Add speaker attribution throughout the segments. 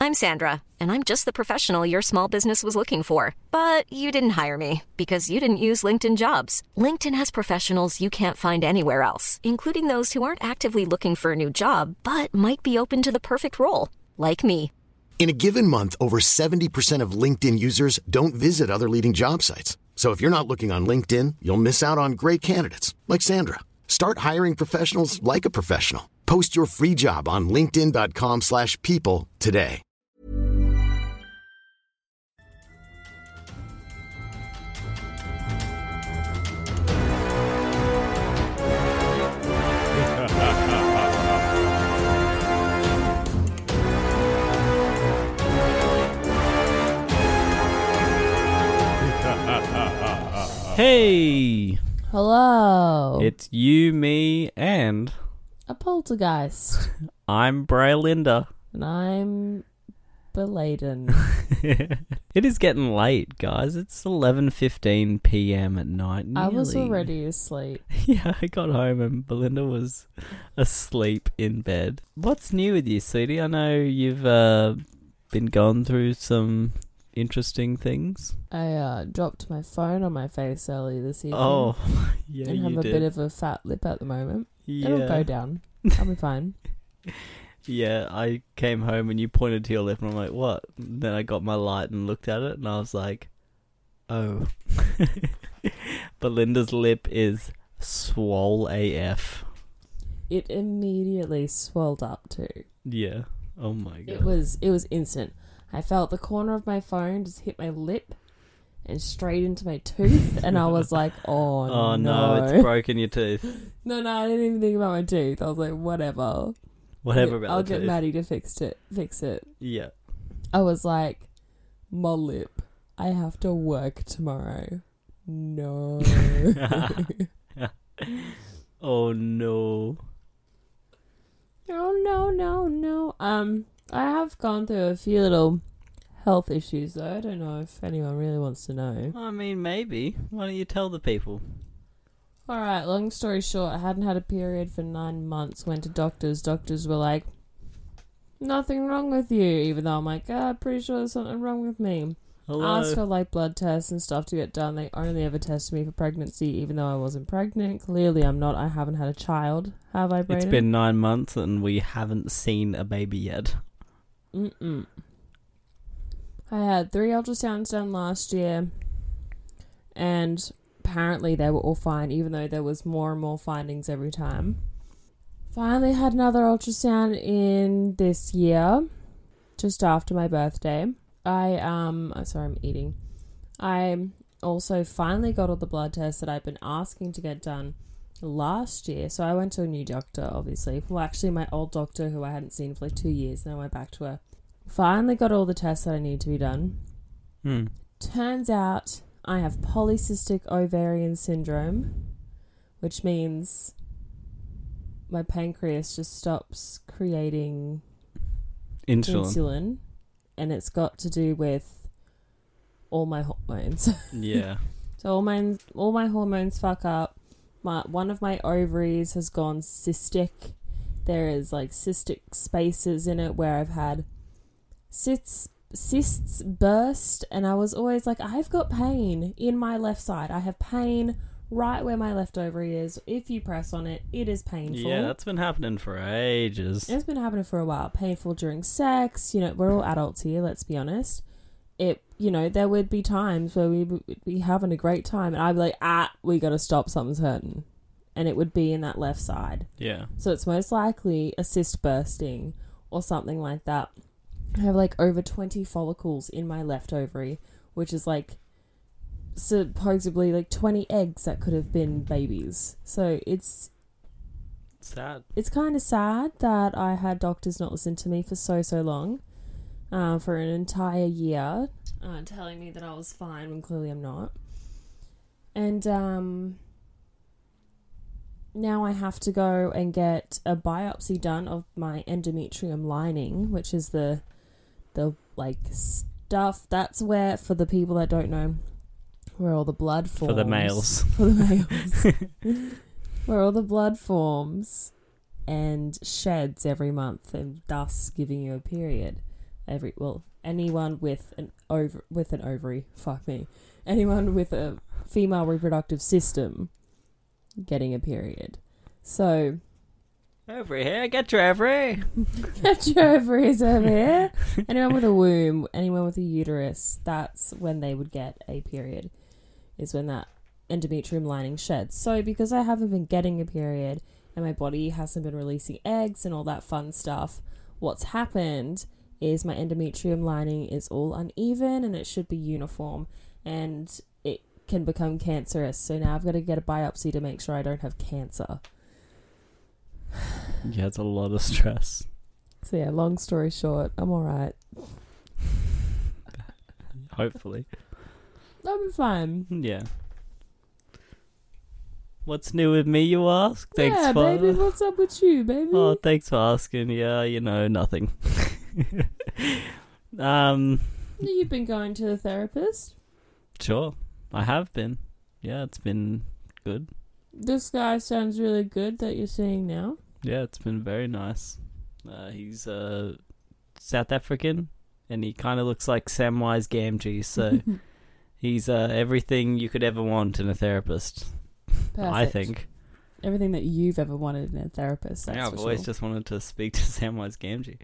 Speaker 1: I'm Sandra, and I'm just the professional your small business was looking for. But you didn't hire me because you didn't use LinkedIn Jobs. LinkedIn has professionals you can't find anywhere else, including those who aren't actively looking for a new job, but might be open to the perfect role, like me.
Speaker 2: In a given month, over 70% of LinkedIn users don't visit other leading job sites. So if you're not looking on LinkedIn, you'll miss out on great candidates like Sandra. Start hiring professionals like a professional. Post your free job on linkedin.com/people today.
Speaker 3: Hey!
Speaker 4: Hello.
Speaker 3: It's you, me, and
Speaker 4: A poltergeist.
Speaker 3: I'm Braylinda.
Speaker 4: And I'm beladen.
Speaker 3: It is getting late, guys. It's 11:15 p.m. at night.
Speaker 4: I was
Speaker 3: Nearly.
Speaker 4: already asleep.
Speaker 3: Yeah, I got home and Belinda was asleep in bed. What's new with you, sweetie? I know you've been going through some interesting things.
Speaker 4: I dropped my phone on my face early this evening.
Speaker 3: Oh, yeah,
Speaker 4: and
Speaker 3: you
Speaker 4: have a
Speaker 3: did.
Speaker 4: bit of a fat lip at the moment.
Speaker 3: Yeah.
Speaker 4: It'll go down. I'll be fine.
Speaker 3: Yeah, I came home and you pointed to your lip and I'm like, what? And then I got my light and looked at it and I was like, oh. Belinda's lip is swole AF.
Speaker 4: It immediately swelled up too.
Speaker 3: Yeah. Oh my god.
Speaker 4: It was instant. I felt the corner of my phone just hit my lip and straight into my tooth, and I was like, oh
Speaker 3: no, it's broken your tooth.
Speaker 4: No, I didn't even think about my tooth. I was like, whatever.
Speaker 3: Whatever about
Speaker 4: I'll
Speaker 3: the
Speaker 4: get
Speaker 3: tooth.
Speaker 4: Maddie to fix it.
Speaker 3: Yeah.
Speaker 4: I was like, my lip. I have to work tomorrow. No.
Speaker 3: Oh no.
Speaker 4: No. I have gone through a few little health issues though. I don't know if anyone really wants to know.
Speaker 3: I mean, maybe. Why don't you tell the people?
Speaker 4: Alright, long story short, I hadn't had a period for 9 months. Went to doctors. Doctors were like, nothing wrong with you. Even though I'm like, I'm pretty sure there's something wrong with me.
Speaker 3: Hello.
Speaker 4: Asked for like blood tests and stuff to get done. They only ever tested me for pregnancy, even though I wasn't pregnant. Clearly I'm not. I haven't had a child. Have I, Brayden?
Speaker 3: It's been 9 months and we haven't seen a baby yet.
Speaker 4: I had 3 ultrasounds done last year, and apparently they were all fine, even though there was more and more findings every time. Finally had another ultrasound in this year, just after my birthday. Sorry, I'm eating. I also finally got all the blood tests that I've been asking to get done last year. So I went to a new doctor, obviously. Well, actually, my old doctor, who I hadn't seen for like 2 years, and I went back to her. Finally got all the tests that I need to be done. Turns out I have polycystic ovarian syndrome, which means my pancreas just stops creating insulin, and it's got to do with all my hormones.
Speaker 3: Yeah.
Speaker 4: So all my hormones fuck up. One of my ovaries has gone cystic. There is like cystic spaces in it where I've had cysts burst, and I was always like, I've got pain in my left side. I have pain right where my left ovary is. If you press on it, it is painful.
Speaker 3: Yeah, that's been happening for ages.
Speaker 4: It's been happening for a while. Painful during sex. You know, we're all adults here, let's be honest. There would be times where we would be having a great time, and I'd be like, we gotta stop, something's hurting. And it would be in that left side.
Speaker 3: Yeah.
Speaker 4: So it's most likely a cyst bursting or something like that. I have like over 20 follicles in my left ovary, which is like supposedly like 20 eggs that could have been babies. So it's
Speaker 3: sad.
Speaker 4: It's kind of sad that I had doctors not listen to me for so long, for an entire year, telling me that I was fine when clearly I'm not. And now I have to go and get a biopsy done of my endometrium lining, which is the like stuff that's where, for the people that don't know, where all the blood forms.
Speaker 3: For the males.
Speaker 4: For the males. Where all the blood forms and sheds every month, and thus giving you a period. anyone with an ovary, fuck me, anyone with a female reproductive system getting a period. So
Speaker 3: Ovary here, get your ovary.
Speaker 4: get your ovaries over here. Anyone with a womb, anyone with a uterus, that's when they would get a period, is when that endometrium lining sheds. So because I haven't been getting a period and my body hasn't been releasing eggs and all that fun stuff, what's happened is my endometrium lining is all uneven and it should be uniform, and it can become cancerous. So now I've got to get a biopsy to make sure I don't have cancer.
Speaker 3: Yeah, it's a lot of stress.
Speaker 4: So yeah, long story short, I'm alright.
Speaker 3: Hopefully.
Speaker 4: I'll be fine.
Speaker 3: Yeah. What's new with me, you ask? Thanks
Speaker 4: yeah,
Speaker 3: for...
Speaker 4: baby, what's up with you, baby?
Speaker 3: Oh, thanks for asking. Yeah, nothing.
Speaker 4: You've been going to the therapist?
Speaker 3: Sure. I have been. Yeah, it's been good.
Speaker 4: This guy sounds really good that you're seeing now.
Speaker 3: Yeah, it's been very nice. He's South African, and he kind of looks like Samwise Gamgee, so he's everything you could ever want in a therapist.
Speaker 4: Perfect.
Speaker 3: I think.
Speaker 4: Everything that you've ever wanted in a therapist, that's
Speaker 3: yeah, I've
Speaker 4: for
Speaker 3: always
Speaker 4: sure.
Speaker 3: just wanted to speak to Samwise Gamgee.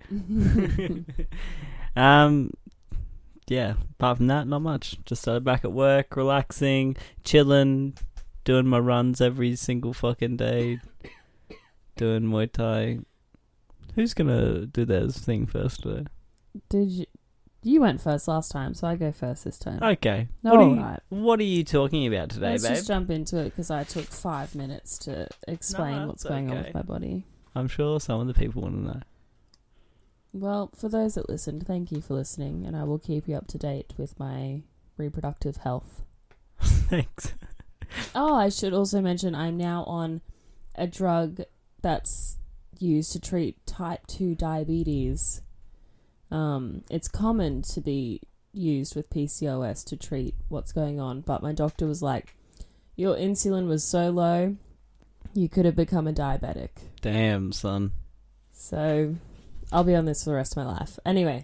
Speaker 3: Yeah, apart from that, not much. Just started back at work, relaxing, chilling, doing my runs every single fucking day, doing Muay Thai. Who's gonna do their thing first today?
Speaker 4: You went first last time, so I go first this time.
Speaker 3: Okay.
Speaker 4: Alright.
Speaker 3: What are you talking about today,
Speaker 4: Let's
Speaker 3: babe?
Speaker 4: just jump into it because I took 5 minutes to explain
Speaker 3: No,
Speaker 4: what's
Speaker 3: that's
Speaker 4: going on
Speaker 3: okay.
Speaker 4: with my body.
Speaker 3: I'm sure some of the people want to know.
Speaker 4: Well, for those that listened, thank you for listening, and I will keep you up to date with my reproductive health.
Speaker 3: Thanks.
Speaker 4: Oh, I should also mention I'm now on a drug that's used to treat type 2 diabetes. It's common to be used with PCOS to treat what's going on, but my doctor was like, your insulin was so low, you could have become a diabetic.
Speaker 3: Damn, son.
Speaker 4: So I'll be on this for the rest of my life. Anyway.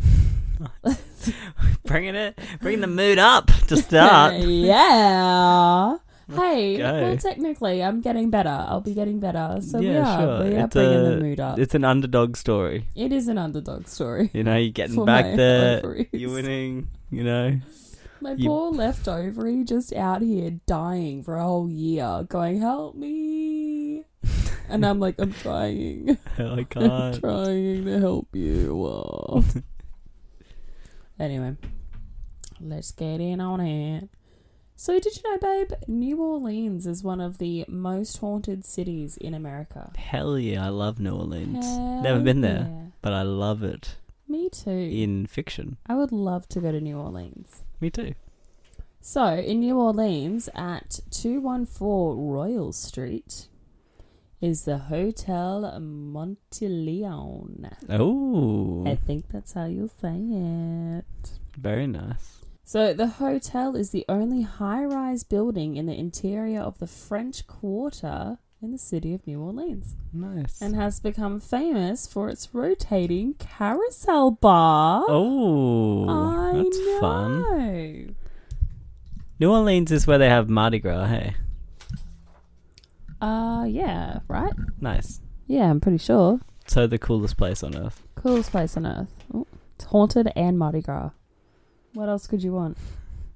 Speaker 3: Bringing the mood up to start.
Speaker 4: Yeah. Hey,
Speaker 3: go.
Speaker 4: well, technically, I'm getting better. I'll be getting better. So we
Speaker 3: Yeah,
Speaker 4: are.
Speaker 3: sure.
Speaker 4: We are
Speaker 3: It's
Speaker 4: bringing the mood up.
Speaker 3: It's an underdog story.
Speaker 4: It is an underdog story.
Speaker 3: You're getting
Speaker 4: For
Speaker 3: back
Speaker 4: my
Speaker 3: there.
Speaker 4: ovaries.
Speaker 3: You're winning,
Speaker 4: My poor left ovary just out here dying for a whole year, going, help me. And I'm like, I'm trying.
Speaker 3: I
Speaker 4: I'm
Speaker 3: can't.
Speaker 4: trying to help you. Anyway, let's get in on it. So did you know, babe, New Orleans is one of the most haunted cities in America.
Speaker 3: Hell yeah, I love New Orleans.
Speaker 4: Hell
Speaker 3: Never been there,
Speaker 4: yeah.
Speaker 3: but I love it.
Speaker 4: Me too.
Speaker 3: In fiction.
Speaker 4: I would love to go to New Orleans.
Speaker 3: Me too.
Speaker 4: So, in New Orleans at 214 Royal Street is the Hotel Monteleone.
Speaker 3: Oh,
Speaker 4: I think that's how you'll say it.
Speaker 3: very nice.
Speaker 4: So, the hotel is the only high-rise building in the interior of the French Quarter in the city of New Orleans.
Speaker 3: Nice.
Speaker 4: And has become famous for its rotating carousel bar.
Speaker 3: Oh, that's
Speaker 4: I know.
Speaker 3: fun. New Orleans is where they have Mardi Gras, hey?
Speaker 4: Yeah, right?
Speaker 3: Nice.
Speaker 4: Yeah, I'm pretty sure.
Speaker 3: So the coolest place on earth.
Speaker 4: Coolest place on earth. Oh, it's haunted and Mardi Gras. What else could you want?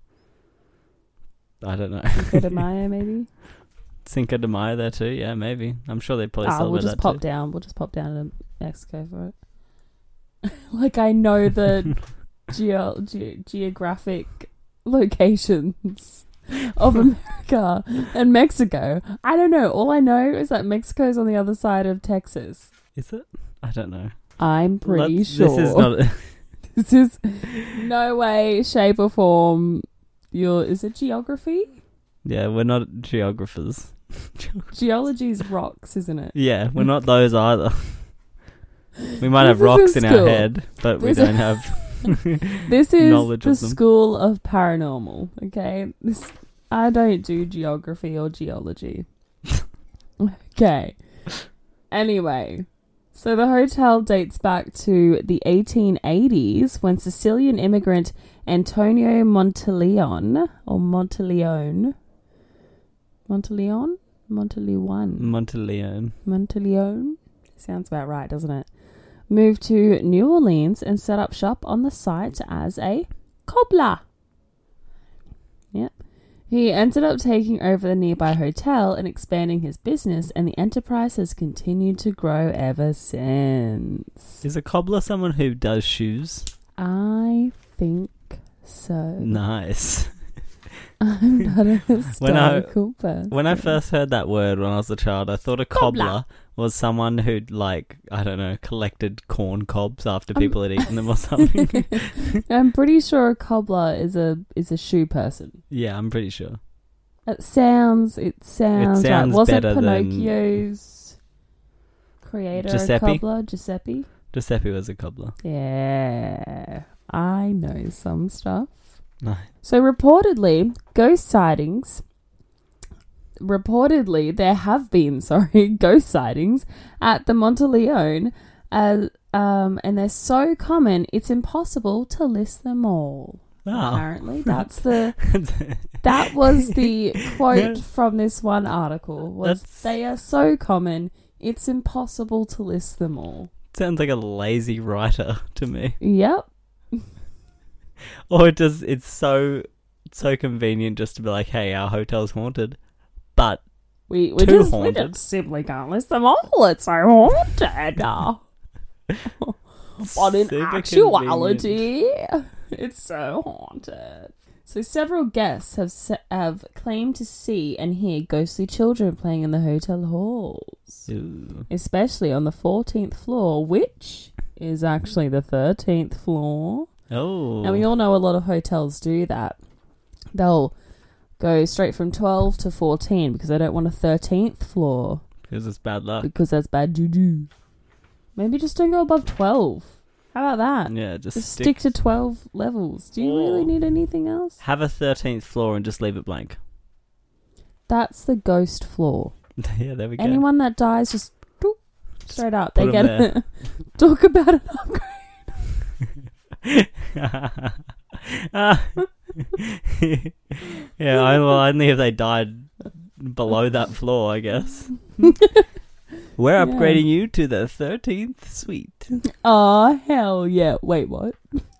Speaker 3: I don't know.
Speaker 4: Cinco de Mayo, maybe?
Speaker 3: Cinco de Mayo there too, yeah, maybe. I'm sure they probably celebrate
Speaker 4: we'll just
Speaker 3: that
Speaker 4: pop
Speaker 3: too.
Speaker 4: down. We'll just pop down to Mexico for it. Like, I know the geographic locations of America and Mexico. I don't know. All I know is that Mexico's on the other side of Texas.
Speaker 3: Is it? I don't know.
Speaker 4: I'm pretty sure.
Speaker 3: This is not...
Speaker 4: This is no way, shape or form. Is it geography?
Speaker 3: Yeah, we're not geographers.
Speaker 4: Geology's rocks, isn't it?
Speaker 3: Yeah, we're not those either. We might have
Speaker 4: This is
Speaker 3: rocks
Speaker 4: in
Speaker 3: in our
Speaker 4: school.
Speaker 3: head, but we
Speaker 4: This-
Speaker 3: don't have
Speaker 4: This is
Speaker 3: knowledge
Speaker 4: the
Speaker 3: of them.
Speaker 4: school of paranormal, okay? I don't do geography or geology. Okay. Anyway, So the hotel dates back to the 1880s when Sicilian immigrant Antonio Monteleone sounds about right, doesn't it? Moved to New Orleans and set up shop on the site as a cobbler. Yep. He ended up taking over the nearby hotel and expanding his business, and the enterprise has continued to grow ever since.
Speaker 3: Is a cobbler someone who does shoes?
Speaker 4: I think so.
Speaker 3: Nice.
Speaker 4: I'm not a historical person.
Speaker 3: When I first heard that word when I was a child, I thought a cobbler was someone who'd, like, I don't know, collected corn cobs after people had eaten them or something.
Speaker 4: I'm pretty sure a cobbler is a shoe person.
Speaker 3: Yeah, I'm pretty sure.
Speaker 4: It sounds right. Wasn't
Speaker 3: better
Speaker 4: Pinocchio's creator
Speaker 3: Giuseppe?
Speaker 4: a cobbler? Giuseppe?
Speaker 3: Giuseppe was a cobbler.
Speaker 4: Yeah. I know some stuff.
Speaker 3: Nice.
Speaker 4: So reportedly, ghost sightings... there have been ghost sightings at the Monteleone, and they're so common it's impossible to list them all.
Speaker 3: Oh.
Speaker 4: Apparently, that was the quote from this one article. They are so common it's impossible to list them all.
Speaker 3: Sounds like a lazy writer to me.
Speaker 4: Yep.
Speaker 3: Or it's so convenient just to be like, hey, our hotel's haunted. But
Speaker 4: we
Speaker 3: haunted.
Speaker 4: just simply can't list them all. It's so haunted. But in actuality, it's so haunted. So several guests have claimed to see and hear ghostly children playing in the hotel halls.
Speaker 3: Ooh.
Speaker 4: Especially on the 14th floor, which is actually the 13th floor.
Speaker 3: Oh.
Speaker 4: And we all know a lot of hotels do that. They'll go straight from 12 to 14 because they don't want a 13th floor.
Speaker 3: Because it's bad luck.
Speaker 4: Because that's bad juju. Maybe just don't go above 12. How about that?
Speaker 3: Yeah, just
Speaker 4: stick to 12 levels. Do you really need anything else?
Speaker 3: Have a 13th floor and just leave it blank.
Speaker 4: That's the ghost floor.
Speaker 3: Yeah, there we go.
Speaker 4: Anyone that dies, just doop, straight up. They
Speaker 3: Put
Speaker 4: get
Speaker 3: 'em
Speaker 4: it. Talk about an upgrade.
Speaker 3: Yeah, only if they died below that floor, I guess. We're upgrading you to the 13th suite.
Speaker 4: Oh, hell yeah. Wait, what?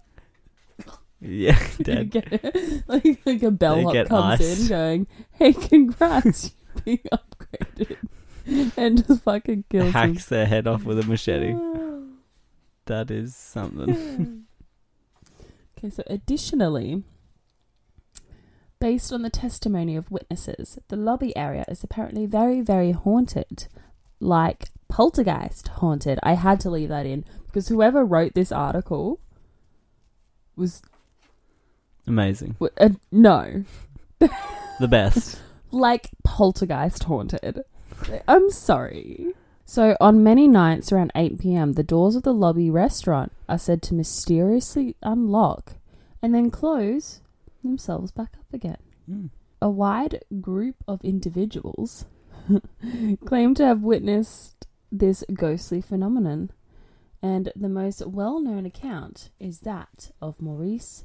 Speaker 3: Yeah,
Speaker 4: You
Speaker 3: dead.
Speaker 4: get it? Like a bellhop
Speaker 3: get
Speaker 4: comes
Speaker 3: ice.
Speaker 4: in going, hey, congrats, you're being upgraded. And just fucking kills him.
Speaker 3: Hacks their head off with a machete. That is something.
Speaker 4: Okay, so additionally, based on the testimony of witnesses, the lobby area is apparently very, very haunted. Like poltergeist haunted. I had to leave that in because whoever wrote this article was...
Speaker 3: Amazing.
Speaker 4: No.
Speaker 3: The best.
Speaker 4: Like poltergeist haunted. I'm sorry. So on many nights around 8 p.m, the doors of the lobby restaurant are said to mysteriously unlock and then close themselves back up again.
Speaker 3: Mm.
Speaker 4: A wide group of individuals claim to have witnessed this ghostly phenomenon, and the most well-known account is that of Maurice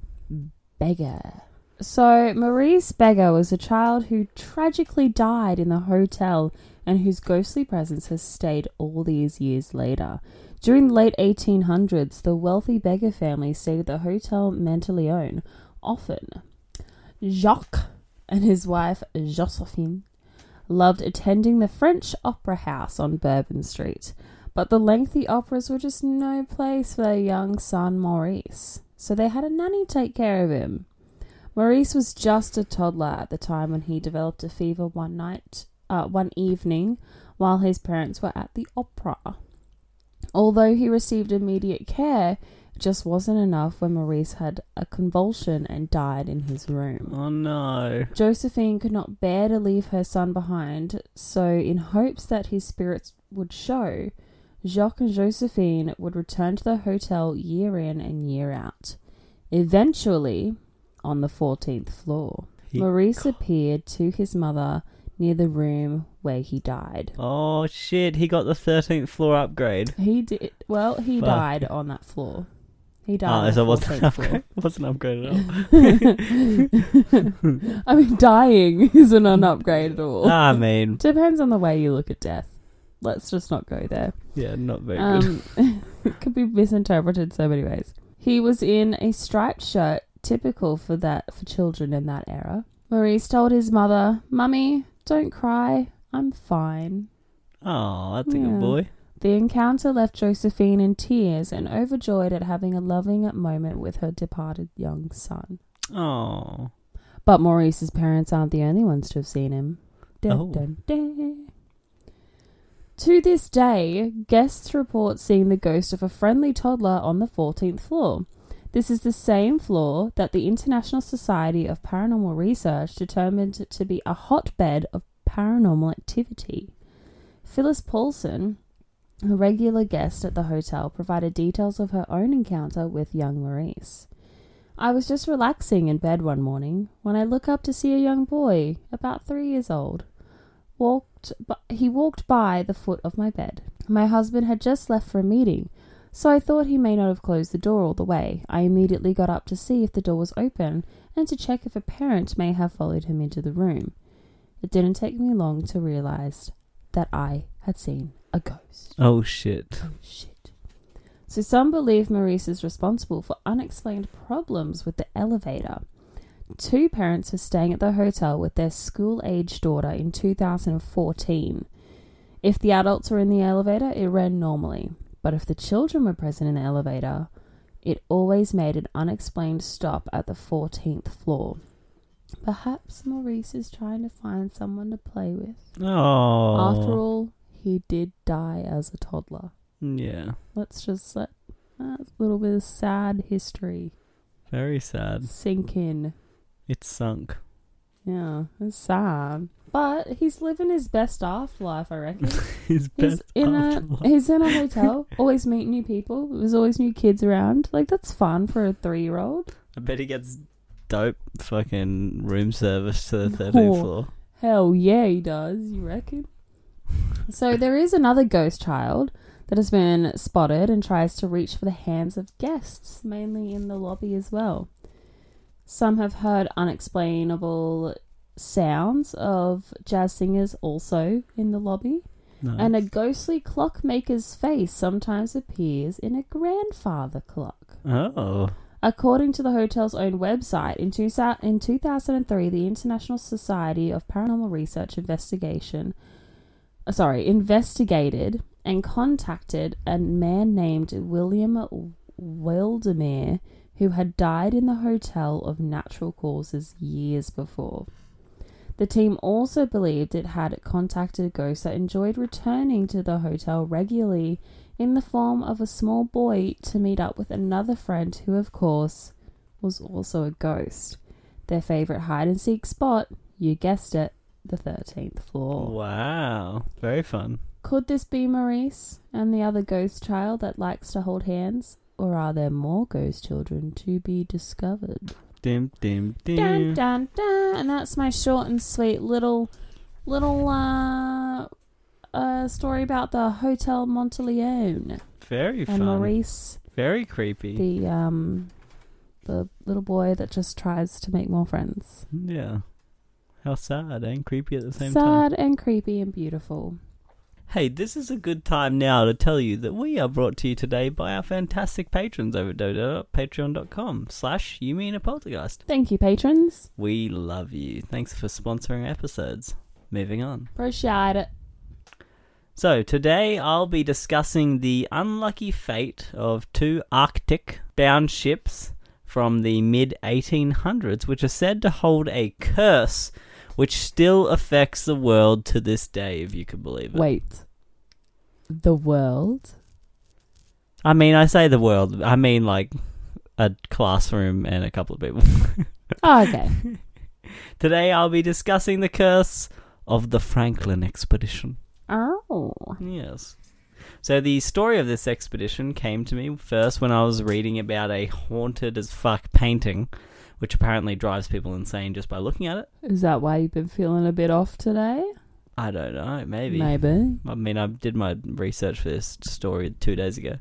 Speaker 4: Begger. So Maurice Begger was a child who tragically died in the hotel and whose ghostly presence has stayed all these years later. During the late 1800s, the wealthy Begger family stayed at the Hotel Monteleone often. Jacques and his wife Josephine loved attending the French Opera House on Bourbon Street, but the lengthy operas were just no place for their young son Maurice, so they had a nanny take care of him. Maurice was just a toddler at the time when he developed a fever one evening while his parents were at the opera. Although he received immediate care, it just wasn't enough when Maurice had a convulsion and died in his room.
Speaker 3: Oh no.
Speaker 4: Josephine could not bear to leave her son behind, so in hopes that his spirits would show, Jacques and Josephine would return to the hotel year in and year out. Eventually, on the 14th floor, Maurice appeared to his mother near the room where he died.
Speaker 3: Oh, shit. He got the 13th floor upgrade.
Speaker 4: He did. Well, he
Speaker 3: Fuck.
Speaker 4: died on that floor. He died.
Speaker 3: So
Speaker 4: on
Speaker 3: it wasn't an
Speaker 4: 14th floor.
Speaker 3: upgrade. It wasn't an upgrade at all.
Speaker 4: I mean, dying isn't an upgrade at all.
Speaker 3: I mean,
Speaker 4: Depends on the way you look at death. Let's just not go there.
Speaker 3: yeah, not very good.
Speaker 4: It could be misinterpreted so many ways. He was in a striped shirt, typical for children in that era. Maurice told his mother, "Mummy, don't cry. I'm fine."
Speaker 3: Oh, that's a
Speaker 4: Yeah.
Speaker 3: good boy.
Speaker 4: The encounter left Josephine in tears and overjoyed at having a loving moment with her departed young son.
Speaker 3: Oh.
Speaker 4: But Maurice's parents aren't the only ones to have seen him. Dun,
Speaker 3: Oh.
Speaker 4: dun, dun. To this day, guests report seeing the ghost of a friendly toddler on the 14th floor. This is the same floor that the International Society of Paranormal Research determined to be a hotbed of paranormal activity. Phyllis Paulson, a regular guest at the hotel, provided details of her own encounter with young Maurice. "I was just relaxing in bed one morning when I look up to see a young boy, about 3 years old. He walked by the foot of my bed. My husband had just left for a meeting, so I thought he may not have closed the door all the way. I immediately got up to see if the door was open and to check if a parent may have followed him into the room. It didn't take me long to realize that I had seen a ghost."
Speaker 3: Oh, shit.
Speaker 4: Oh, shit. So some believe Maurice is responsible for unexplained problems with the elevator. 2 parents were staying at the hotel with their school-age daughter in 2014. If the adults were in the elevator, it ran normally. But if the children were present in the elevator, it always made an unexplained stop at the 14th floor. Perhaps Maurice is trying to find someone to play with.
Speaker 3: Oh.
Speaker 4: After all, he did die as a toddler.
Speaker 3: Yeah.
Speaker 4: Let's just let that little bit of sad history
Speaker 3: Very sad.
Speaker 4: sink in.
Speaker 3: It's sunk.
Speaker 4: Yeah, it's sad. But he's living his best afterlife, I reckon.
Speaker 3: His best afterlife.
Speaker 4: He's in a hotel, always meeting new people. There's always new kids around. Like, that's fun for a 3-year-old.
Speaker 3: I bet he gets dope fucking room service to the 13th
Speaker 4: Oh.
Speaker 3: floor.
Speaker 4: Hell yeah, he does, you reckon? So there is another ghost child that has been spotted and tries to reach for the hands of guests, mainly in the lobby as well. Some have heard unexplainable sounds of jazz singers also in the lobby.
Speaker 3: Nice.
Speaker 4: And a ghostly clockmaker's face sometimes appears in a grandfather clock.
Speaker 3: Oh.
Speaker 4: According to the hotel's own website, in 2003, the International Society of Paranormal Research investigated and contacted a man named William Wildemere, who had died in the hotel of natural causes years before. The team also believed it had contacted a ghost that enjoyed returning to the hotel regularly in the form of a small boy to meet up with another friend who, of course, was also a ghost. Their favourite hide-and-seek spot, you guessed it, the 13th floor.
Speaker 3: Wow. Very fun.
Speaker 4: Could this be Maurice and the other ghost child that likes to hold hands? Or are there more ghost children to be discovered?
Speaker 3: Dim, dim, dim.
Speaker 4: Dun, dun, dun. And that's my short and sweet little story about the Hotel Monteleone.
Speaker 3: Very fun.
Speaker 4: And Maurice,
Speaker 3: Very creepy.
Speaker 4: the little boy that just tries to make more friends.
Speaker 3: Yeah. How sad and creepy at the same time.
Speaker 4: Sad and creepy and beautiful.
Speaker 3: Hey, this is a good time now to tell you that we are brought to you today by our fantastic patrons over at patreon.com/YouMeanAPoltergeist.
Speaker 4: Thank you, patrons.
Speaker 3: We love you. Thanks for sponsoring episodes. Moving on.
Speaker 4: Appreciate it.
Speaker 3: So, today I'll be discussing the unlucky fate of 2 Arctic-bound ships from the mid-1800s, which are said to hold a curse which still affects the world to this day, if you could believe it.
Speaker 4: Wait. The world?
Speaker 3: I mean, I say the world. I mean, like, a classroom and a couple of people.
Speaker 4: Oh, okay.
Speaker 3: Today I'll be discussing the curse of the Franklin expedition.
Speaker 4: Oh.
Speaker 3: Yes. So the story of this expedition came to me first when I was reading about a haunted as fuck painting, which apparently drives people insane just by looking at it.
Speaker 4: Is that why you've been feeling a bit off today?
Speaker 3: I don't know, maybe.
Speaker 4: Maybe.
Speaker 3: I mean, I did my research for this story 2 days ago.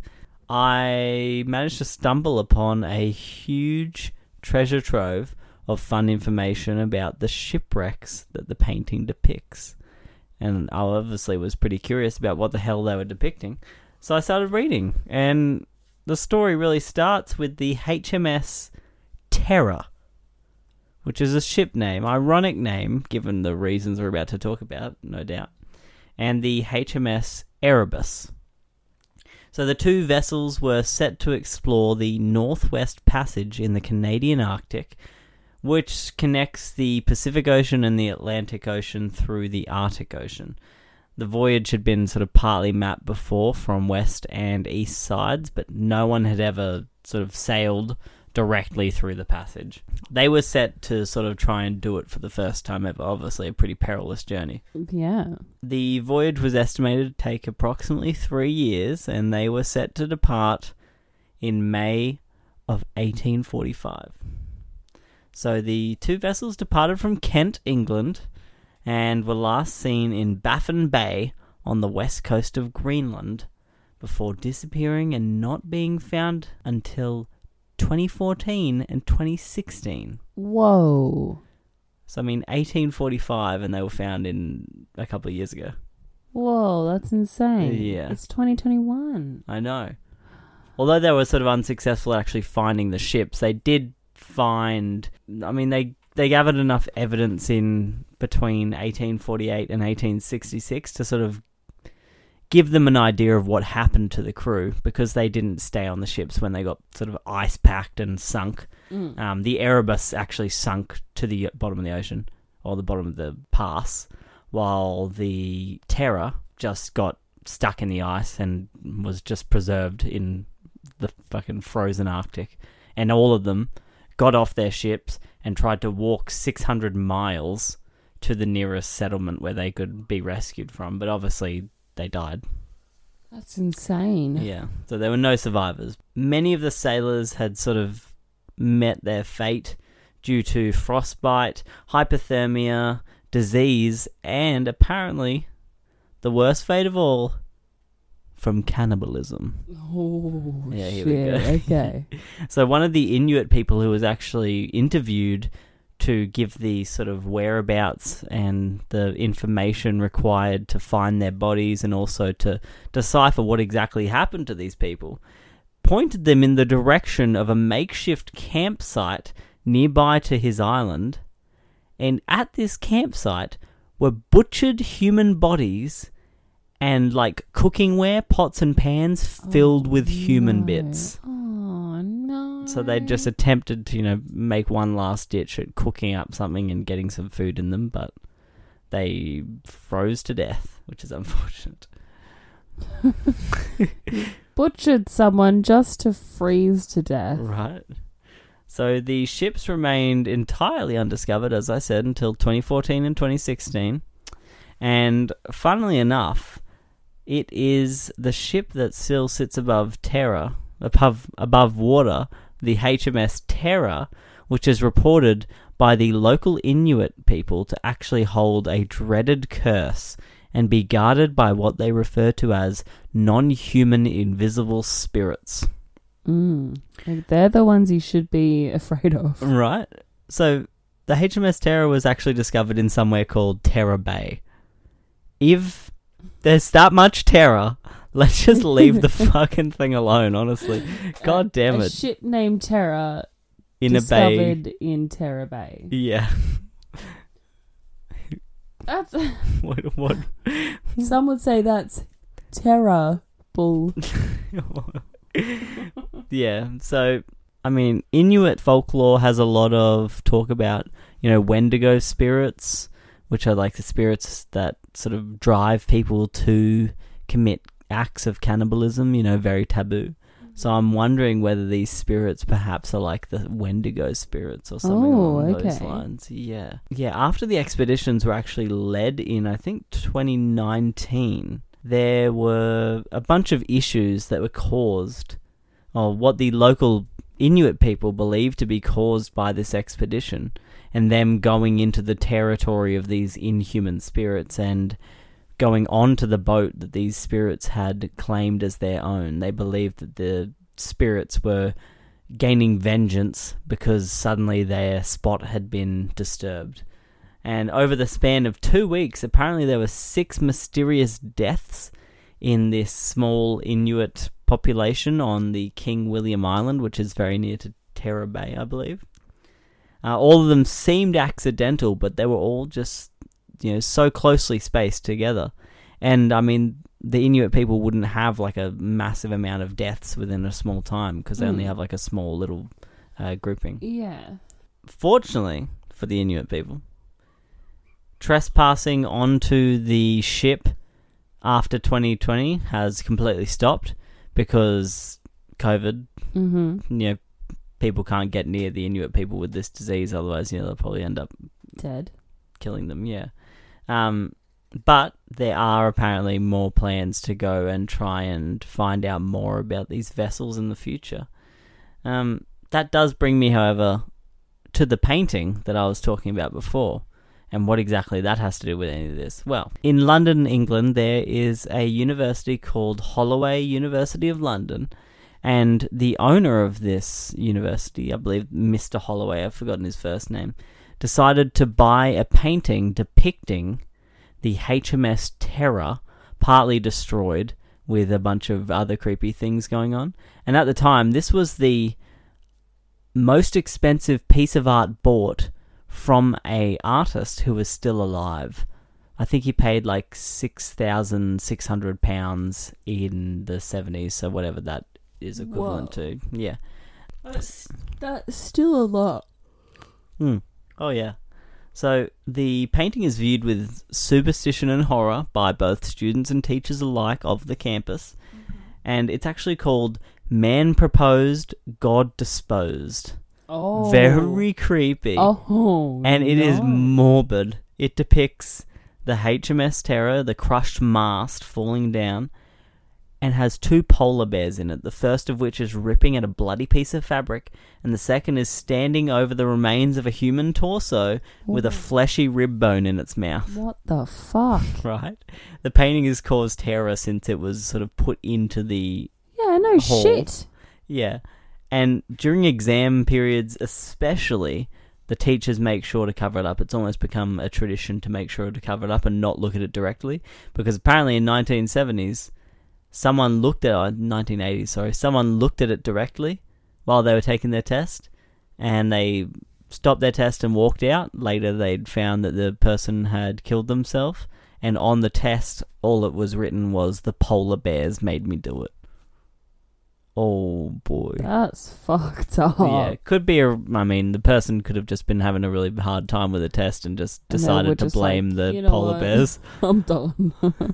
Speaker 3: I managed to stumble upon a huge treasure trove of fun information about the shipwrecks that the painting depicts. And I obviously was pretty curious about what the hell they were depicting. So I started reading, and the story really starts with the HMS Terror, which is a ship name, ironic name, given the reasons we're about to talk about, no doubt, and the HMS Erebus. So the two vessels were set to explore the Northwest Passage in the Canadian Arctic, which connects the Pacific Ocean and the Atlantic Ocean through the Arctic Ocean. The voyage had been sort of partly mapped before from west and east sides, but no one had ever sort of sailed directly through the passage. They were set to sort of try and do it for the first time ever, obviously a pretty perilous journey.
Speaker 4: Yeah.
Speaker 3: The voyage was estimated to take approximately 3 years, and they were set to depart in May of 1845. So the two vessels departed from Kent, England, and were last seen in Baffin Bay on the west coast of Greenland before disappearing and not being found until 2014 and 2016.
Speaker 4: Whoa.
Speaker 3: So, I mean, 1845, and they were found in a couple of years ago.
Speaker 4: Whoa, that's insane.
Speaker 3: Yeah.
Speaker 4: It's 2021.
Speaker 3: I know. Although they were sort of unsuccessful at actually finding the ships, they did find... I mean, they gathered enough evidence in between 1848 and 1866 to sort of give them an idea of what happened to the crew, because they didn't stay on the ships when they got sort of ice-packed and sunk. The Erebus actually sunk to the bottom of the ocean, or the bottom of the pass, while the Terror just got stuck in the ice and was just preserved in the fucking frozen Arctic. And all of them got off their ships and tried to walk 600 miles to the nearest settlement where they could be rescued from, but obviously they died.
Speaker 4: That's insane.
Speaker 3: Yeah, so there were no survivors. Many of the sailors had sort of met their fate due to frostbite, hypothermia, disease, and apparently the worst fate of all, from cannibalism.
Speaker 4: Oh,
Speaker 3: Yeah, here
Speaker 4: shit.
Speaker 3: we go.
Speaker 4: Okay.
Speaker 3: So one of the Inuit people who was actually interviewed to give the sort of whereabouts and the information required to find their bodies and also to decipher what exactly happened to these people, pointed them in the direction of a makeshift campsite nearby to his island. And at this campsite were butchered human bodies and like cookingware, pots and pans filled with human bits.
Speaker 4: Oh, no.
Speaker 3: So they just attempted to, make one last ditch at cooking up something and getting some food in them, but they froze to death, which is unfortunate.
Speaker 4: Butchered someone just to freeze to death.
Speaker 3: Right. So the ships remained entirely undiscovered, as I said, until 2014 and 2016. And funnily enough, it is the ship that still sits above water, the HMS Terror, which is reported by the local Inuit people to actually hold a dreaded curse and be guarded by what they refer to as non-human invisible spirits.
Speaker 4: Like they're the ones you should be afraid of.
Speaker 3: Right. So the HMS Terror was actually discovered in somewhere called Terror Bay. If there's that much terror, let's just leave the fucking thing alone, honestly. God damn it.
Speaker 4: A ship named Terror
Speaker 3: In a bay.
Speaker 4: discovered in Terror Bay.
Speaker 3: Yeah.
Speaker 4: That's
Speaker 3: What?
Speaker 4: some would say that's terrible.
Speaker 3: Yeah, so, I mean, Inuit folklore has a lot of talk about, Wendigo spirits, which are like the spirits that sort of drive people to commit acts of cannibalism, very taboo. So I'm wondering whether these spirits perhaps are like the Wendigo spirits or something along those lines. Yeah. Yeah, after the expeditions were actually led in, I think, 2019, there were a bunch of issues that were caused, or what the local Inuit people believed to be caused by this expedition and them going into the territory of these inhuman spirits and going onto the boat that these spirits had claimed as their own. They believed that the spirits were gaining vengeance because suddenly their spot had been disturbed. And over the span of 2 weeks, apparently there were 6 mysterious deaths in this small Inuit population on the King William Island, which is very near to Terror Bay, I believe. All of them seemed accidental, but they were all just, so closely spaced together. And, I mean, the Inuit people wouldn't have, like, a massive amount of deaths within a small time because they only have, like, a small little grouping.
Speaker 4: Yeah.
Speaker 3: Fortunately for the Inuit people, trespassing onto the ship after 2020 has completely stopped because COVID.
Speaker 4: Mm-hmm.
Speaker 3: People can't get near the Inuit people with this disease, otherwise, they'll probably end up
Speaker 4: dead,
Speaker 3: killing them. Yeah, but there are apparently more plans to go and try and find out more about these vessels in the future. That does bring me, however, to the painting that I was talking about before. And what exactly that has to do with any of this? Well, in London, England, there is a university called Holloway University of London. And the owner of this university, I believe Mr. Holloway, I've forgotten his first name, decided to buy a painting depicting the HMS Terror, partly destroyed, with a bunch of other creepy things going on. And at the time, this was the most expensive piece of art bought from a artist who was still alive. I think he paid like £6,600 in the 70s, so whatever that is equivalent to. Yeah.
Speaker 4: That's still a lot.
Speaker 3: Oh, yeah. So the painting is viewed with superstition and horror by both students and teachers alike of the campus. And it's actually called Man Proposed, God Disposed.
Speaker 4: Oh.
Speaker 3: Very creepy.
Speaker 4: Oh.
Speaker 3: And it is morbid. It depicts the HMS Terror, the crushed mast falling down, and has 2 polar bears in it, the first of which is ripping at a bloody piece of fabric, and the second is standing over the remains of a human torso with a fleshy rib bone in its mouth.
Speaker 4: What the fuck?
Speaker 3: Right? The painting has caused terror since it was sort of put into the hall.
Speaker 4: Shit.
Speaker 3: Yeah. And during exam periods especially, the teachers make sure to cover it up. It's almost become a tradition to make sure to cover it up and not look at it directly, because apparently in 1970s, someone looked at it directly while they were taking their test, and they stopped their test and walked out. Later they'd found that the person had killed themselves, and on the test all it was written was, "The polar bears made me do it." Oh boy.
Speaker 4: That's fucked up.
Speaker 3: Yeah, could be the person could have just been having a really hard time with the test and just decided to blame the polar bears.
Speaker 4: I'm done.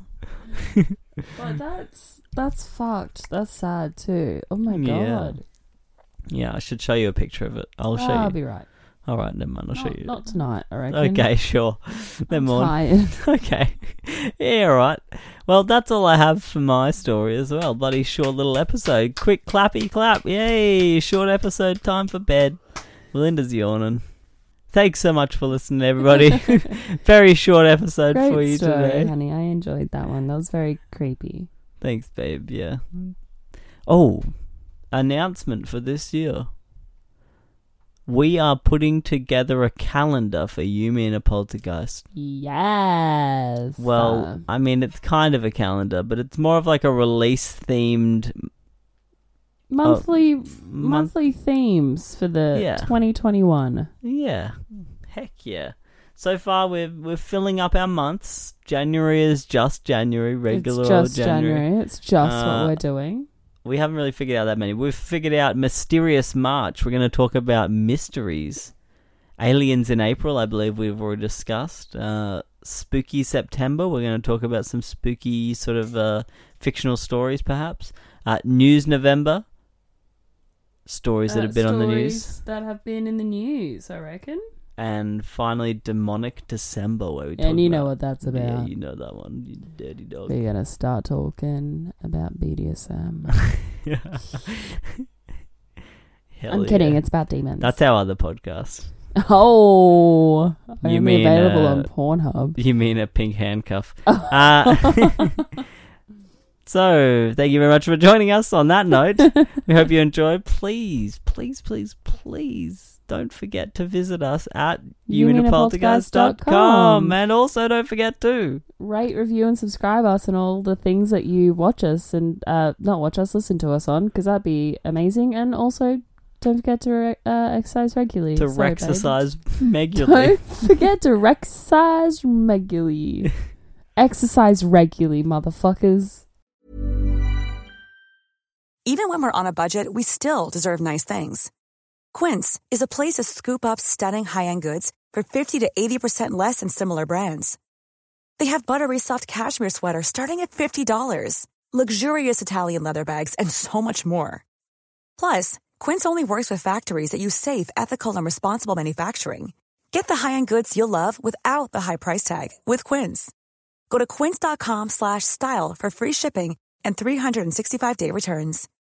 Speaker 4: But that's fucked. That's sad too. Oh my god.
Speaker 3: Yeah, I should show you a picture of it. I'll show you.
Speaker 4: I'll be right.
Speaker 3: All right, never mind. I'll show you.
Speaker 4: Not tonight, I reckon.
Speaker 3: Okay, sure.
Speaker 4: I'm tired.
Speaker 3: Okay. Yeah, all right. Well, that's all I have for my story as well. Bloody short little episode. Quick clappy clap. Yay! Short episode. Time for bed. Melinda's yawning. Thanks so much for listening, everybody. Very short episode
Speaker 4: Great
Speaker 3: for you
Speaker 4: story,
Speaker 3: today.
Speaker 4: honey. I enjoyed that one. That was very creepy.
Speaker 3: Thanks, babe. Yeah. Oh, announcement for this year. We are putting together a calendar for You, Me and a Poltergeist.
Speaker 4: Yes.
Speaker 3: Well, it's kind of a calendar, but it's more of like a release-themed...
Speaker 4: Monthly themes for the 2021.
Speaker 3: Yeah. Heck yeah. So far, we're filling up our months. January is just January, regular
Speaker 4: It's just
Speaker 3: old January.
Speaker 4: It's just what we're doing.
Speaker 3: We haven't really figured out that many. We've figured out Mysterious March. We're going to talk about mysteries. Aliens in April, I believe we've already discussed. Spooky September. We're going to talk about some spooky sort of fictional stories, perhaps. News November. Stories that have been on the news.
Speaker 4: Stories that have been in the news, I reckon.
Speaker 3: And finally, Demonic December, where we talk
Speaker 4: And you
Speaker 3: about,
Speaker 4: know what that's about.
Speaker 3: Yeah, you know that one, you dirty dog.
Speaker 4: We're going to start talking about BDSM. I'm kidding. It's about demons.
Speaker 3: That's our other podcast.
Speaker 4: Oh,
Speaker 3: You
Speaker 4: only
Speaker 3: mean,
Speaker 4: available on Pornhub.
Speaker 3: You mean a pink handcuff. So, thank you very much for joining us on that note. We hope you enjoyed. Please, please, please, please don't forget to visit us at uminapoltergeist.com. And also don't forget to
Speaker 4: rate, review, and subscribe us on all the things that you watch us and not watch us, listen to us on, because that'd be amazing. And also don't forget to exercise regularly.
Speaker 3: To exercise regularly.
Speaker 4: Don't forget to exercise regularly. Exercise regularly, motherfuckers.
Speaker 5: Even when we're on a budget, we still deserve nice things. Quince is a place to scoop up stunning high-end goods for 50 to 80% less than similar brands. They have buttery soft cashmere sweaters starting at $50, luxurious Italian leather bags, and so much more. Plus, Quince only works with factories that use safe, ethical, and responsible manufacturing. Get the high-end goods you'll love without the high price tag with Quince. Go to quince.com/style for free shipping and 365-day returns.